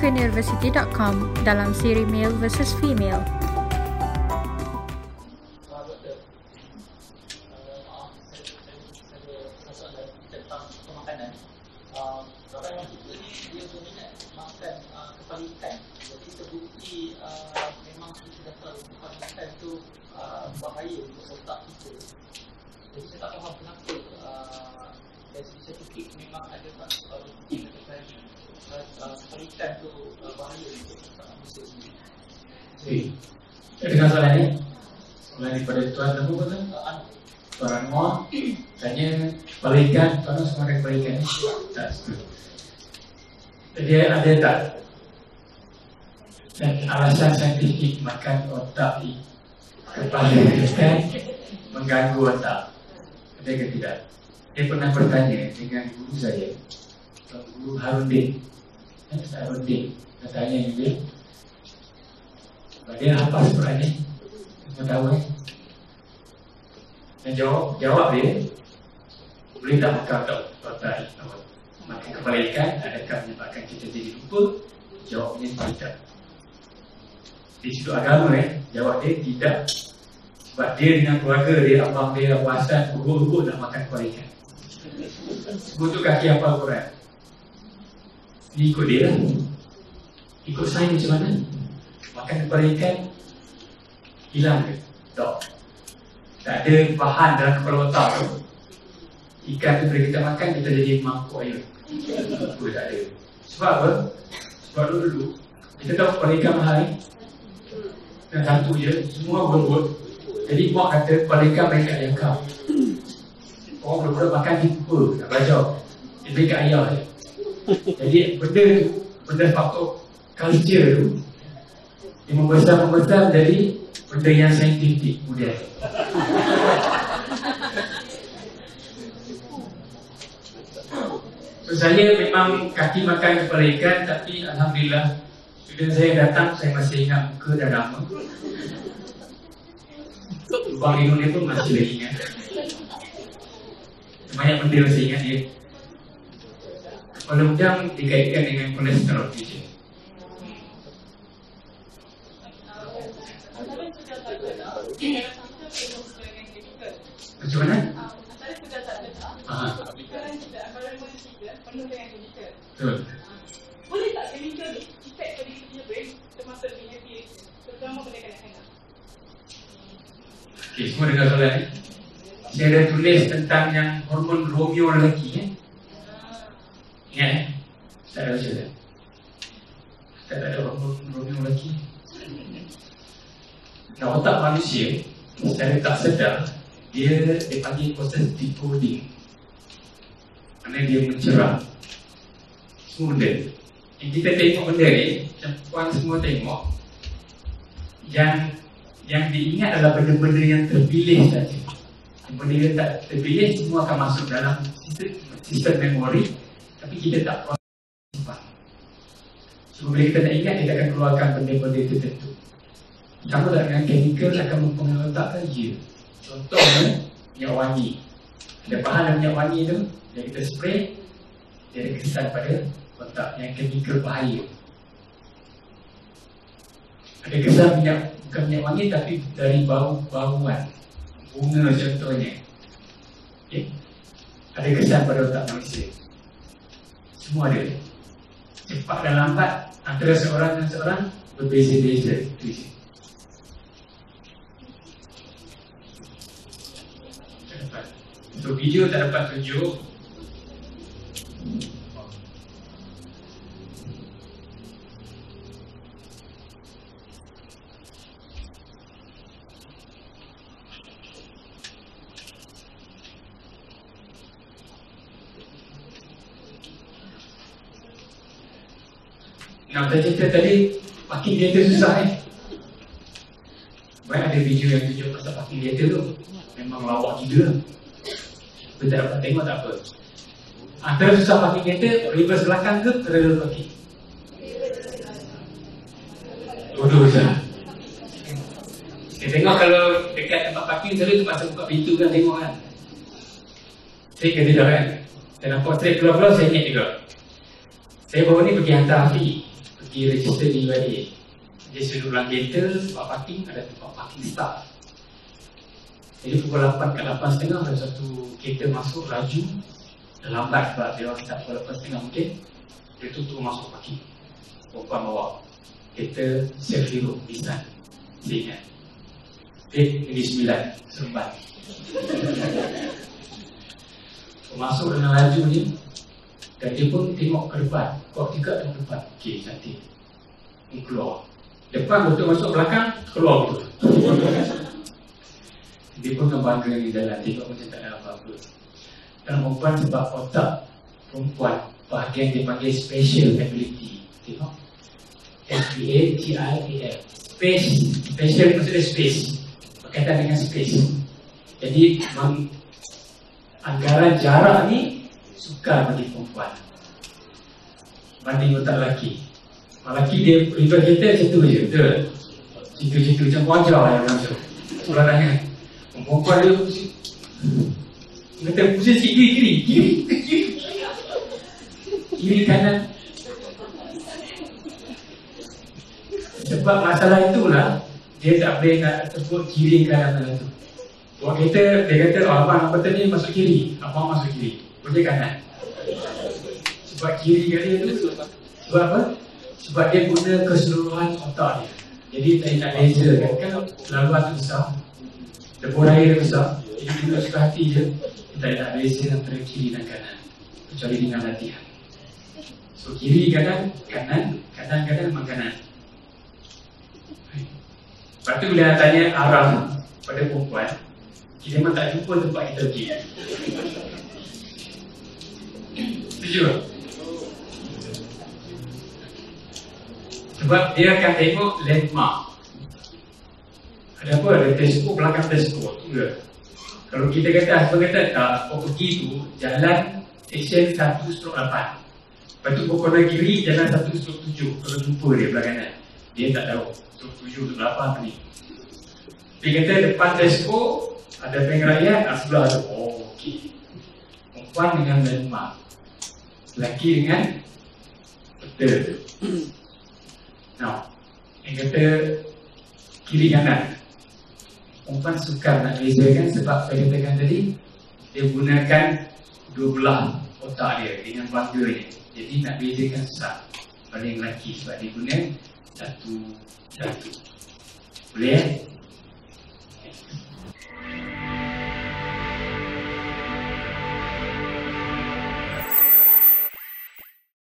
openuniversity.com dalam siri Male vs Female. Bahaya untuk otak kita. Jadi saya tak faham kenapa dari segi saintifik memang ada bukti kata ikan tu bahaya untuk otak manusia sendiri. Okey. Saya dengar soalan ni. Soalan daripada Tuan Temu apa tu? Tuan Anwar tanya kepala ikan, tuan nak semua ada kepala ikan ni? Tak suka. Jadi ada tak? Dan alasan saintifik makan otak kepala ikan mengganggu otak, ada ke tidak? Dia pernah bertanya dengan guru saya, Guru Harundin. Ustaz Harundin tanya dia, dia hafal surah ni, semua tahu kan? Dan jawab dia, boleh tak makan otak makan kepala ikan, adakah menyebabkan kita jadi lupa? Jawabnya tidak. Di situ agama jawab dia tidak. Sebab dia dengan keluarga dia, abang dia, Abang Hassan, urut-urut nak makan kepala ikan. Semua tu kaki hafal Quran. Dia ikut dia lah. Ikut sains macam mana? Makan kepala ikan hilang ke? Tak. Tak ada bahan dalam kepala otak tu. Ikan tu bila kita makan, kita jadi mangkuk air. Itu tak ada. Sebab apa? Sebab dulu kita tahu kepala ikan mahal ni. Dan satu je, semua berebut. Jadi mak kata kepala ikan baik kat ayah kau. Orang berebut makan jumpa, nak belajar. Dia baik kat ayah je. Jadi benda faktor culture tu, dia membesar jadi benda yang saintifik kemudian. So saya memang kaki makan kepala ikan, tapi alhamdulillah bila saya datang, saya masih ingat muka dan nama. Lubang hidung dia pun masih lagi ingat. Banyak benda masih ingat dia. Kepala udang dikaitkan dengan kolesterol dia. Macam mana? Betul. Boleh tak chemical effect pada kita brain termasuk behavior terutama pada kanak-kanak? Okey, semua dengar soalan ni. Saya ada tulis tentang yang hormon Romeo lelaki Ingat tak ada baca tak? Tak ada hormon Romeo lelaki. Nah, otak manusia secara tak sedar dia panggil proses decoding. Mana dia mencerah semua benda. Yang kita tengok benda ni, macam puan semua tengok, yang diingat adalah benda-benda yang terpilih saja. Yang benda yang tak terpilih semua akan masuk dalam sistem memori, tapi kita tak simpan. So bila kita nak ingat, kita akan keluarkan benda-benda tertentu. Sama tak dengan chemical akan mempengaruhi otak kan? Ya. Contohnya minyak wangi. Ada bahan dalam minyak wangi tu, yang kita spray, dia ada kesan pada otak yang chemical bahaya. Ada kesan bukan minyak wangi tapi dari bau-bauan bunga contohnya. Okay. Ada kesan pada otak manusia. Semua ada. Cepat dan lambat antara seorang dan seorang berbeza-beza. Untuk video tak dapat tunjuk. Nak cerita tadi parking kereta susah Banyak ada video yang tunjuk pasal parking kereta tu. Memang lawak gila. Kita tak dapat tengok tak apa. Antara susah parking kereta, reverse belakang ke parallel parking? Dua-dua susah. Kita tengok kalau dekat tempat parking selalu tu pasal buka pintu kan, tengok kan. Trik ke tidak kan? Saya nampak trik keluar-keluar, saya ingat juga. Saya baru ni pergi hantar Afiq pergi register di UIA. Dia suruh ulang kereta, tempat parking, ada tempat parking staff. Jadi pukul 8 ke 8.30 ada satu kereta masuk laju. Dah lambat sebab dia orang start pukul 8.30 mungkin. Dia tutup masuk parking. Perempuan bawa kereta Self Hero Nissan. Saya ingat Negeri 9 Seremban. Masuk dengan laju ni, dan dia pun tengok ke depan. Kok tiga tengok depan. Okey, cantik. Keluar. Depan betul masuk, belakang keluar betul. Dia pun bangga di dalam, tengok macam tak ada apa-apa. Dan perempuan sebab otak perempuan, bahagian dia panggil special ability. Tengok SPATIAL. Special maksudnya space, berkaitan dengan space. Jadi anggaran jarak ni sukar bagi perempuan banding otak lelaki. Lelaki dia river kereta macam tu je, betul? Situ-situ macam wajar lah yang macam sebenarnya. Perempuan dia kata pusing sikit kiri kanan. Sebab masalah itulah dia tak boleh nak sebut kiri kanan tu. Buat kereta, dia kata, oh, abang betul ni masuk kiri, abang masuk kiri, boleh kanan. Sebab kiri kat dia tu, sebab apa? Sebab dia guna keseluruhan otak dia. Jadi tak nak laser kan laluan tu besar, debur air besar. Jadi dia suka hati je, tak nak laser antara kiri dan kanan, kecuali dengan latihan. So kiri kanan, kanan memang kanan. Lepas tu bila tanya arah pada perempuan, kita memang tak jumpa tempat kita pergi. Setuju? Sebab dia akan tengok landmark. Ada apa? Ada Tesco, belakang Tesco. Tu ke? Kalau kita kata, husband kata tak, kau pergi tu jalan stesen 1/8. Lepas tu kau kena kiri jalan 1/7. Kalau jumpa dia belah kanan, dia tak tahu 7/8 ni. Dia kata depan Tesco ada bank rakyat, sebelah tu. Oh, okey. Perempuan dengan landmark, lelaki dengan betul. Now, yang kata kiri kanan, perempuan sukar nak bezakan sebab saya katakan tadi, dia gunakan dua belah otak dia dengan bangganya. Jadi nak bezakan susah pada yang lelaki sebab dia guna satu. Boleh